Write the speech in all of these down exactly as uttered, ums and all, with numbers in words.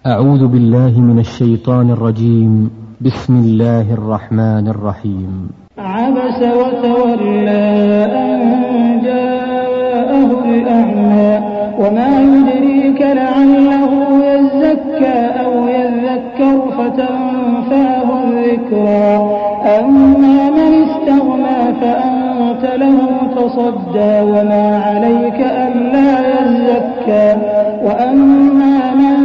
أعوذ بالله من الشيطان الرجيم. بسم الله الرحمن الرحيم. عبس وتولى أن جاءه الأعمى وما يدريك لعله يزكى أو يذكر فتنفعه الذكرى أما من استغنى فأنت له تصدى وما عليك ألا يزكى وأما من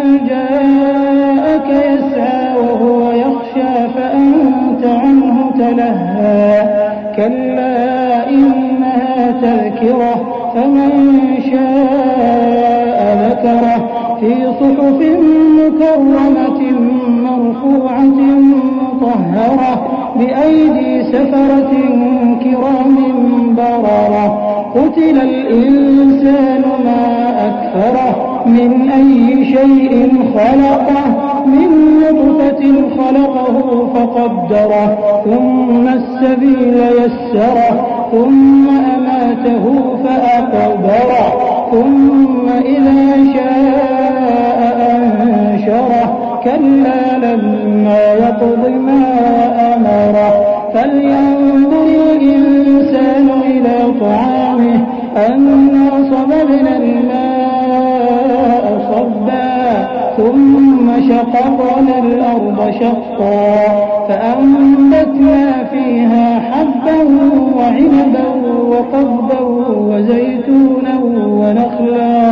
جاءك يسعى وهو يخشى فأنت عنه تلهى كلا إنها تذكرة فمن شاء ذكره في صحف مكرمة مرفوعة مطهرة بأيدي سفرة كرام بررة قتل الإنسان ما أكفره من أي شيء خلقه من نطفة خلقه فقدره ثم السبيل يسره ثم أماته فأقبره ثم إذا شاء أنشره كلا لما يقض ما أمره فلينظر الإنسان إلى طعامه أنا صببنا الماء صبا ثم شققنا الأرض شقا فأنبتنا فيها حبا وعنبا وقضبا وزيتونا ونخلا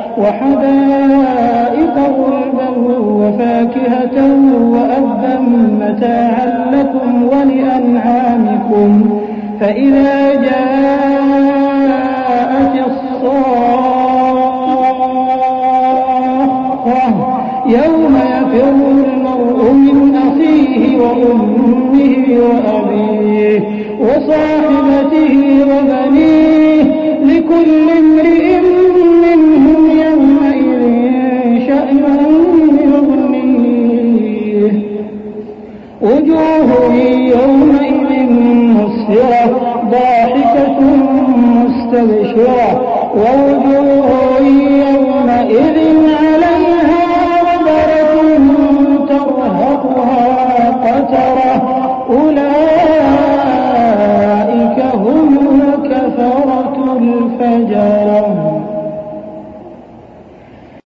وحدائق غلبا وفاكهة وأبا متاعا لكم ولأنعامكم فإذا جاءت الصاخة يوم يفر المرء من أخيه وأمه وأبيه وصاحبته وبنيه لكل امرئ منهم يومئذ شأن يغنيه وجوه يومئذ مسفرة ضاحكة مستبشرة ووجوه يومئذ